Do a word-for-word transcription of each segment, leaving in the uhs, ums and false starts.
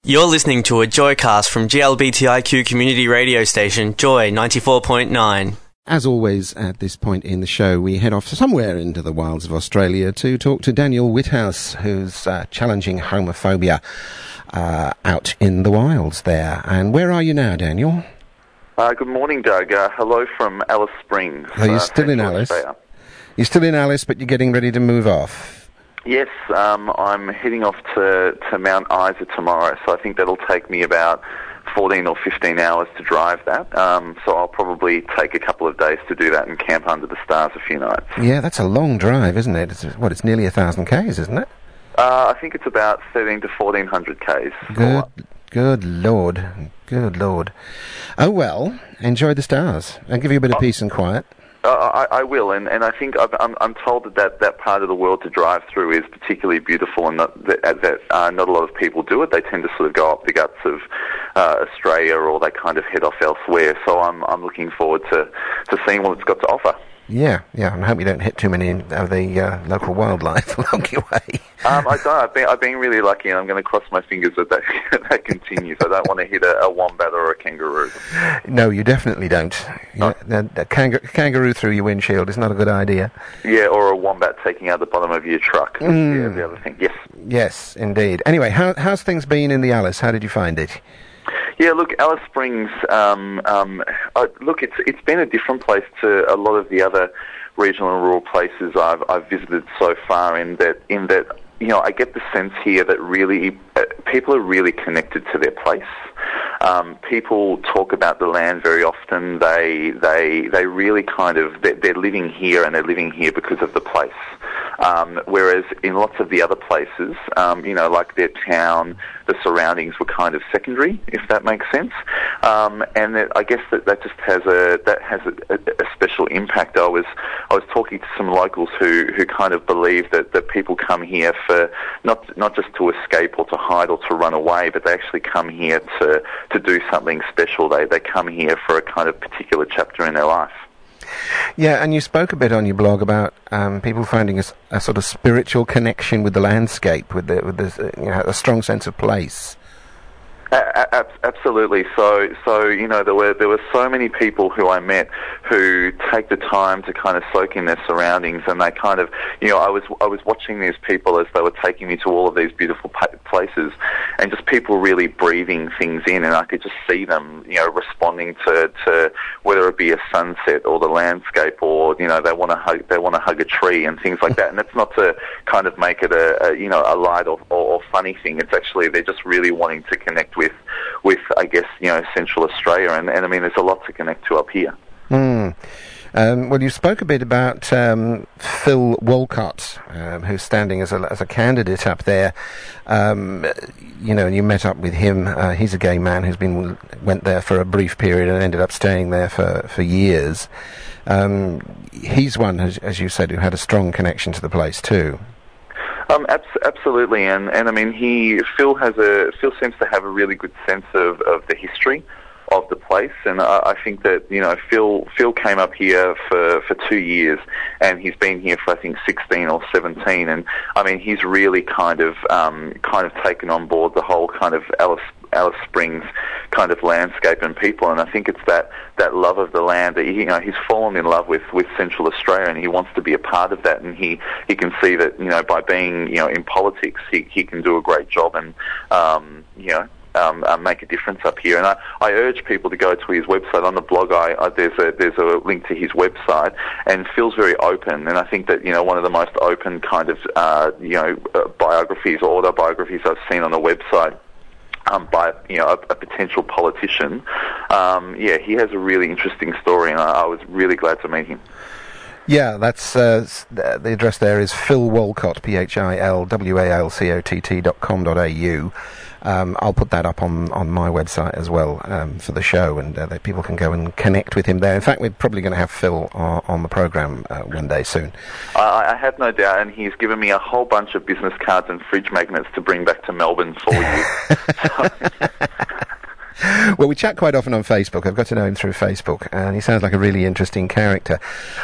You're listening to a Joycast from G L B T I Q community radio station, Joy ninety-four point nine. As always, at this point in the show, we head off somewhere into the wilds of Australia to talk to Daniel Whithouse, who's uh, challenging homophobia uh, out in the wilds there. And where are you now, Daniel? Uh, good morning, Doug. Uh, hello from Alice Springs. Oh, you're uh, still in Alice? Australia. You're still in Alice, but you're getting ready to move off. Yes, um, I'm heading off to, to Mount Isa tomorrow, so I think that'll take me about fourteen or fifteen hours to drive that. Um, so I'll probably take a couple of days to do that and camp under the stars a few nights. Yeah, that's a long drive, isn't it? It's, what, it's nearly a thousand k's, isn't it? Uh, I think it's about thirteen to fourteen hundred k's. Good, good Lord, good Lord. Oh well, enjoy the stars. I'll give you a bit of oh. peace and quiet. Uh, I, I will, and, and I think I've, I'm, I'm told that, that that part of the world to drive through is particularly beautiful, and that, that, that uh, not a lot of people do it. They tend to sort of go up the guts of uh, Australia, or they kind of head off elsewhere. So I'm I'm looking forward to, to seeing what it's got to offer. Yeah, yeah, and I hope you don't hit too many of the uh, local wildlife along your way. um, I don't. I've been, I've been really lucky, and I'm going to cross my fingers that that, that continues. I don't want to hit a, a wombat or a kangaroo. No, you definitely don't. You oh. know, a, a kang- kangaroo through your windshield is not a good idea. Yeah, or a wombat taking out the bottom of your truck. Mm. Yeah, the other thing. Yes. Yes, indeed. Anyway, how, how's things been in the Alice? How did you find it? Yeah, look, Alice Springs. Um, um, uh, look, it's it's been a different place to a lot of the other regional and rural places I've I've visited so far. In that, in that, you know, I get the sense here that really uh, people are really connected to their place. Um, people talk about the land very often. They they they really kind of they're, they're living here, and they're living here because of the place. Um, whereas in lots of the other places, um, you know, like their town, the surroundings were kind of secondary, if that makes sense. Um, and that, I guess that, that just has a that has a, a, a special impact. I was I was talking to some locals who, who kind of believe that, that people come here for not not just to escape or to hide or to run away, but they actually come here to to do something special. They they come here for a kind of particular chapter in their life. Yeah, and you spoke a bit on your blog about um, people finding a, a sort of spiritual connection with the landscape, with the with this, uh, you know, a strong sense of place. A- a- absolutely. So, so you know, there were there were so many people who I met who take the time to kind of soak in their surroundings, and they kind of, you know, I was I was watching these people as they were taking me to all of these beautiful pa- places, and just people really breathing things in, and I could just see them, you know, responding to, to whether it be a sunset or the landscape, or you know, they want to hug they want to hug a tree and things like that. And that's not to kind of make it a, a you know a light or, or, or funny thing. It's actually they're just really wanting to connect with, with I guess, you know, Central Australia, and, and I mean, there's a lot to connect to up here. Mm. Um, well, you spoke a bit about um, Phil Walcott, um, who's standing as a, as a candidate up there. Um, you know, and you met up with him. Uh, he's a gay man who's been went there for a brief period and ended up staying there for, for years. Um, he's one, as, as you said, who had a strong connection to the place too. Um, abs- absolutely, and, and I mean, he Phil has a Phil seems to have a really good sense of, of the history of the place, and I, I think that, you know, Phil Phil came up here for, for two years, and he's been here for I think sixteen or seventeen, and I mean, he's really kind of um, kind of taken on board the whole kind of Alice Alice Springs kind of landscape and people, and I think it's that, that love of the land that he, you know, he's fallen in love with, with Central Australia, and he wants to be a part of that, and he, he can see that, you know, by being, you know, in politics, he, he can do a great job and, um, you know, Um, uh, make a difference up here. And I, I urge people to go to his website. On the blog, I, I, there's a there's a link to his website, and Phil's very open. And I think that, you know, one of the most open kind of uh, you know uh, biographies or autobiographies I've seen on the website um, by, you know, a, a potential politician. Um, yeah, he has a really interesting story, and I, I was really glad to meet him. Yeah, that's uh, the address there is Phil Walcott, P H I L W A L C O T T dot com dot A U. Um, I'll put that up on, on my website as well um, for the show, and uh, that people can go and connect with him there. In fact, we're probably going to have Phil uh, on the programme uh, one day soon. I, I have no doubt, and he's given me a whole bunch of business cards and fridge magnets to bring back to Melbourne for you. Well, we chat quite often on Facebook. I've got to know him through Facebook, and he sounds like a really interesting character.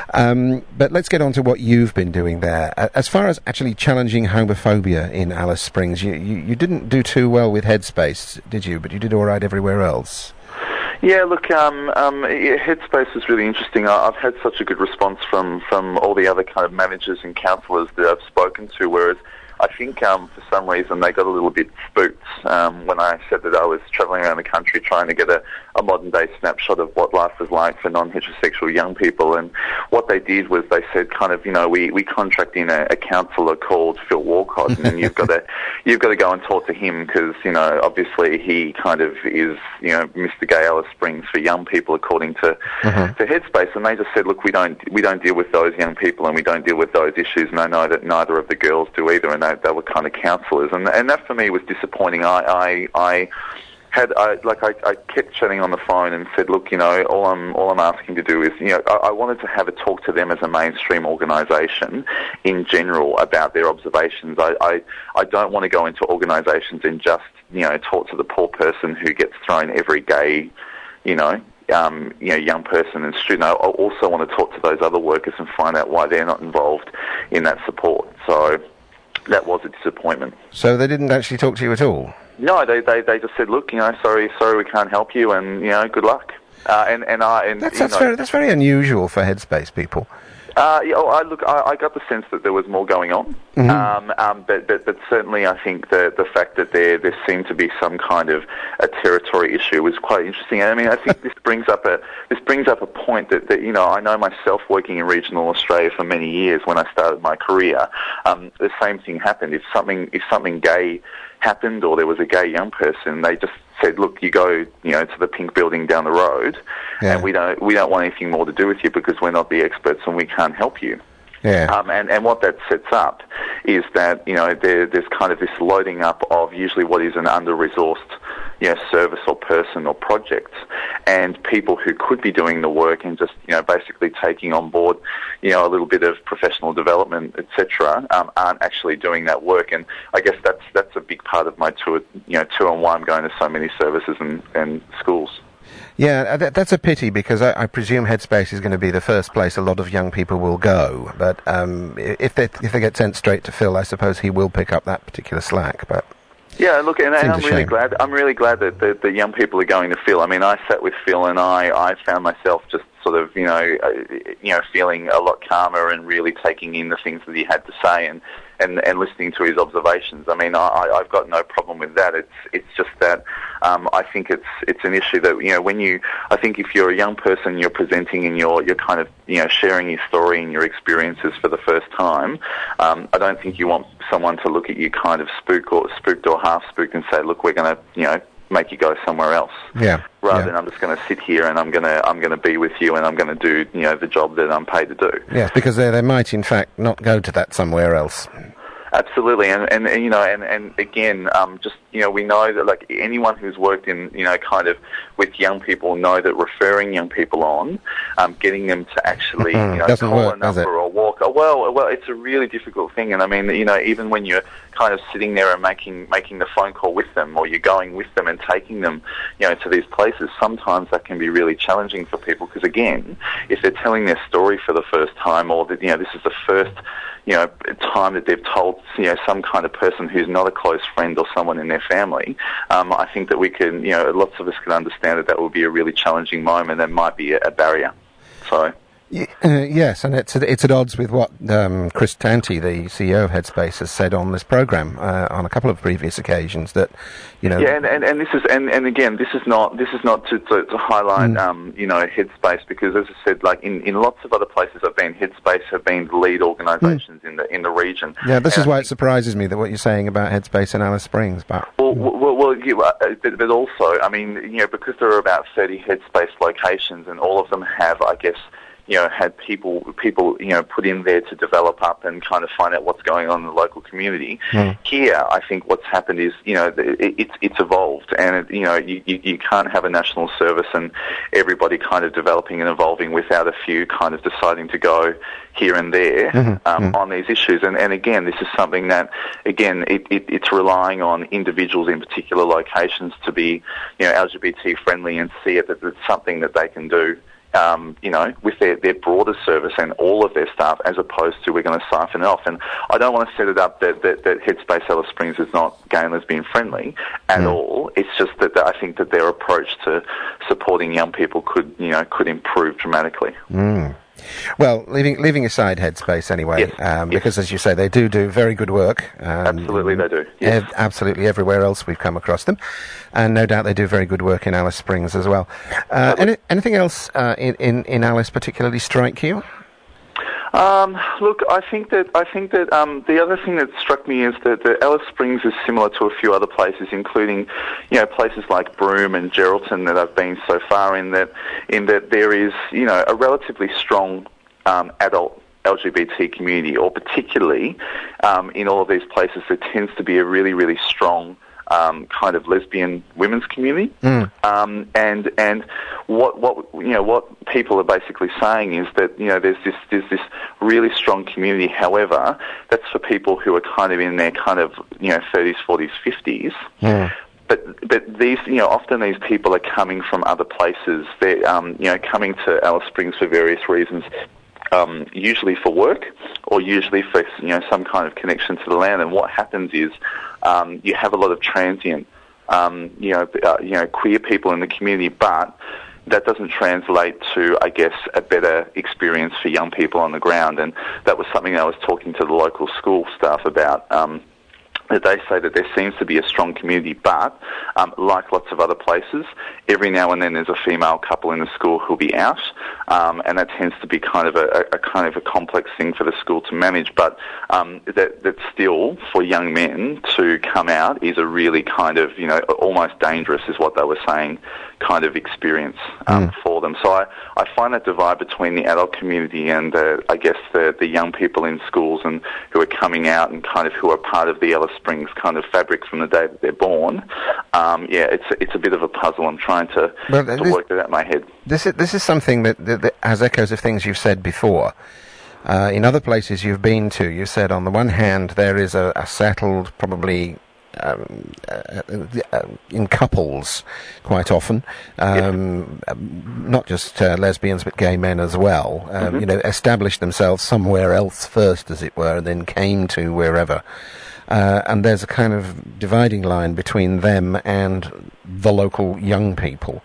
Um, but let's get on to what you've been doing there. As far as actually challenging homophobia in Alice Springs, you, you, you didn't do too well with Headspace, did you? But you did all right everywhere else. Yeah, look, um, um, yeah, Headspace is really interesting. I, I've had such a good response from, from all the other kind of managers and counsellors that I've spoken to, whereas I think um, for some reason they got a little bit spooked um, when I said that I was travelling around the country trying to get a, a modern-day snapshot of what life was like for non-heterosexual young people. And what they did was they said, kind of, you know, we, we contract in a, a counsellor called Phil Walcott, and you've got to you've got to go and talk to him because, you know, obviously he kind of is, you know, Mister Gay Alice Springs for young people according to mm-hmm. to Headspace. And they just said, look, we don't we don't deal with those young people and we don't deal with those issues, and I know that neither of the girls do either. And they, they were kind of counsellors, and and that for me was disappointing. I I, I had I, like I, I kept chatting on the phone and said, look, you know, all I'm all I'm asking to do is, you know, I, I wanted to have a talk to them as a mainstream organisation in general about their observations. I, I I don't want to go into organisations and just, you know, talk to the poor person who gets thrown every gay, you know. Um, you know, young person and student. I also want to talk to those other workers and find out why they're not involved in that support. So that was a disappointment. So they didn't actually talk to you at all? No, they they, they just said, look, you know, sorry, sorry, we can't help you, and you know, good luck. Uh, and and I and that's you that's know, very that's very unusual for Headspace people. Uh, yeah, oh, I look, I, I got the sense that there was more going on, mm-hmm. um, um, but, but but certainly I think the the fact that there there seemed to be some kind of a territory issue was quite interesting. I mean, I think this brings up a this brings up a point that, that you know, I know myself working in regional Australia for many years. When I started my career, um, the same thing happened. If something if something gay happened or there was a gay young person, they just said, look, you go, you know, to the pink building down the road, yeah. and we don't we don't want anything more to do with you because we're not the experts and we can't help you. Yeah. Um, and, and what that sets up is that, you know, there, there's kind of this loading up of usually what is an under-resourced, you know, service or person or project, and people who could be doing the work and just, you know, basically taking on board, you know, a little bit of professional development, et cetera, um, aren't actually doing that work. And I guess that's that's a big part of my tour, you know, tour and why I'm going to so many services and, and schools. Yeah, that, that's a pity because I, I presume Headspace is going to be the first place a lot of young people will go. But um, if they if they get sent straight to Phil, I suppose he will pick up that particular slack. But yeah, look, and, and I'm really shame. glad. I'm really glad that the, the young people are going to Phil. I mean, I sat with Phil, and I, I found myself just sort of, you know, uh, you know, feeling a lot calmer and really taking in the things that he had to say and. And, and listening to his observations. I mean, I, I've got no problem with that. It's it's just that um, I think it's it's an issue that, you know, when you, I think if you're a young person, you're presenting and you're you're kind of, you know, sharing your story and your experiences for the first time. Um, I don't think you want someone to look at you kind of spook or spooked or half spooked and say, look, we're going to, you know, make you go somewhere else. Yeah. Rather yeah. than I'm just going to sit here and I'm going to I'm going to be with you and I'm going to do, you know, the job that I'm paid to do. Yes, because they they might in fact not go to that somewhere else. Absolutely, and, and, and you know, and, and again, um, just, you know, we know that, like, anyone who's worked in, you know, kind of with young people know that referring young people on, um, getting them to actually, you know, Doesn't call work, a number or walk, oh, well, well, it's a really difficult thing, and I mean, you know, even when you're kind of sitting there and making making the phone call with them, or you're going with them and taking them, you know, to these places, sometimes that can be really challenging for people, because again, if they're telling their story for the first time, or that, you know, this is the first, you know, time that they've told, you know, some kind of person who's not a close friend or someone in their family, um, I think that we can, you know, lots of us can understand that that will be a really challenging moment and might be a, a barrier. So. Y- uh, yes, and it's it's at odds with what um, Chris Tanti, the C E O of Headspace, has said on this program uh, on a couple of previous occasions. That, you know, yeah, and, and, and this is and, and again, this is not this is not to to, to highlight mm. um, you know, Headspace, because as I said, like in, in lots of other places I've been, Headspace have been the lead organisations mm. in the in the region. Yeah, this and is why it surprises me that what you're saying about Headspace in Alice Springs, but well, well, well you, uh, but, but also, I mean, you know, because there are about thirty Headspace locations, and all of them have, I guess, you know, had people people you know put in there to develop up and kind of find out what's going on in the local community. Mm. Here, I think what's happened is, you know, it, it's it's evolved, and it, you know, you, you you can't have a national service and everybody kind of developing and evolving without a few kind of deciding to go here and there mm-hmm. Um, mm-hmm. on these issues. And, and again, this is something that, again, it, it, it's relying on individuals in particular locations to be, you know, L G B T friendly and see it that it's something that they can do, um, you know, with their, their broader service and all of their staff, as opposed to we're going to siphon it off. And I don't want to set it up that, that, that Headspace Alice Springs is not gay and lesbian friendly at mm. all. It's just that, that I think that their approach to supporting young people could, you know, could improve dramatically. Mm. Well, leaving leaving aside Headspace anyway, yes. um, yes. because as you say, they do do very good work. Um, absolutely, they do. Yes. Ev- absolutely, everywhere else we've come across them, and no doubt they do very good work in Alice Springs as well. Uh, any, anything else uh, in, in in Alice particularly strike you? Um, look, I think that I think that um, the other thing that struck me is that the Alice Springs is similar to a few other places, including, you know, places like Broome and Geraldton that I've been so far in that in that there is, you know, a relatively strong um, adult L G B T community, or particularly um, in all of these places, there tends to be a really, really strong Um, kind of lesbian women's community, mm. um, and and what what you know what people are basically saying is that, you know, there's this there's this really strong community. However, that's for people who are kind of in their kind of, you know, thirties, forties, fifties. Mm. But but these, you know, often these people are coming from other places. They're um, you know coming to Alice Springs for various reasons. Um, usually for work, or usually for, you know, some kind of connection to the land. And what happens is um, you have a lot of transient, um, you know, uh, you know, queer people in the community, but that doesn't translate to, I guess, a better experience for young people on the ground. And that was something I was talking to the local school staff about. Um, that they say that there seems to be a strong community, but um, like lots of other places, every now and then there's a female couple in the school who'll be out, um, and that tends to be kind of a, a, a kind of a complex thing for the school to manage. But um, that, that still, for young men to come out is a really kind of, you know, almost dangerous, is what they were saying, kind of experience um, mm. for them. So I, I find that divide between the adult community and uh, I guess the, the young people in schools and who are coming out and kind of who are part of the Alice Springs kind of fabric from the day that they're born. Um, yeah, it's it's a bit of a puzzle. I'm trying to, well, to this, work that out in my head. This is this is something that, that, that has echoes of things you've said before. Uh, in other places you've been to, you said on the one hand there is a, a settled, probably Um, uh, uh, in couples quite often, um, yeah. not just uh, lesbians but gay men as well, um, mm-hmm. you know, established themselves somewhere else first, as it were, and then came to wherever. Uh, and there's a kind of dividing line between them and the local young people.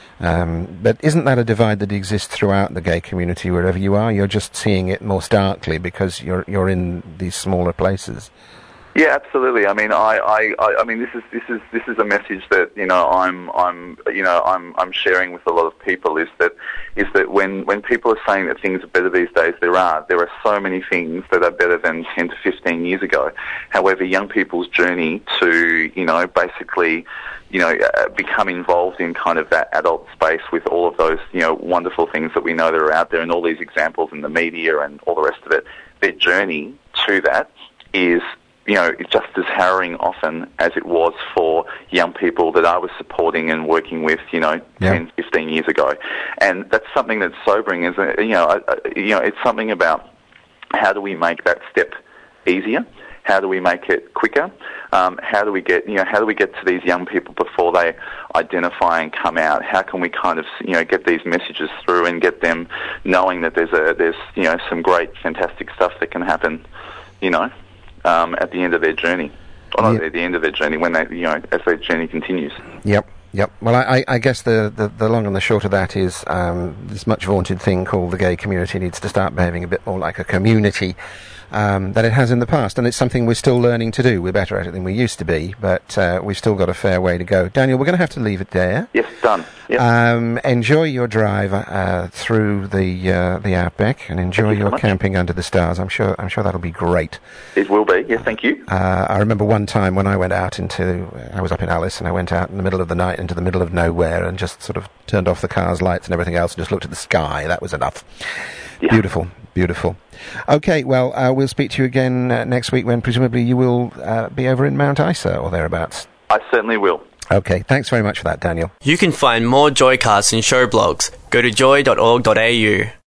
Um, but isn't that a divide that exists throughout the gay community wherever you are? You're just seeing it more starkly because you're you're in these smaller places. Yeah, absolutely. I mean, I, I, I mean, this is this is this is a message that, you know, I'm I'm you know I'm I'm sharing with a lot of people, is that is that when, when people are saying that things are better these days, there are there are so many things that are better than ten to fifteen years ago. However, young people's journey to, you know, basically, you know, uh, become involved in kind of that adult space with all of those, you know, wonderful things that we know that are out there and all these examples in the media and all the rest of it, their journey to that is, you know, it's just as harrowing often as it was for young people that I was supporting and working with, you know, yeah. ten, fifteen years ago. And that's something that's sobering, is, you know, uh, you know, it's something about how do we make that step easier? How do we make it quicker? Um, how do we get, you know, how do we get to these young people before they identify and come out? How can we kind of, you know, get these messages through and get them knowing that there's a, there's, you know, some great, fantastic stuff that can happen, you know, Um, at the end of their journey, or not yep. at the end of their journey, when they, you know, as their journey continues. Yep, yep. Well, I, I guess the, the, the long and the short of that is um, this much vaunted thing called the gay community needs to start behaving a bit more like a community, um, than it has in the past, and it's something we're still learning to do. We're better at it than we used to be, but uh, we've still got a fair way to go. Daniel, we're going to have to leave it there. Yes, done. Yep. Um, enjoy your drive uh, through the uh, the outback, and enjoy you your so camping under the stars. I'm sure I'm sure that'll be great. It will be. Yes, thank you. Uh, I remember one time when I went out into, I was up in Alice, and I went out in the middle of the night into the middle of nowhere and just sort of turned off the car's lights and everything else and just looked at the sky. That was enough. Yeah. Beautiful, beautiful. Okay, well, uh, we'll speak to you again uh, next week when presumably you will uh, be over in Mount Isa or thereabouts. I certainly will. Okay, thanks very much for that, Daniel. You can find more Joycasts and show blogs. Go to joy dot org dot a u.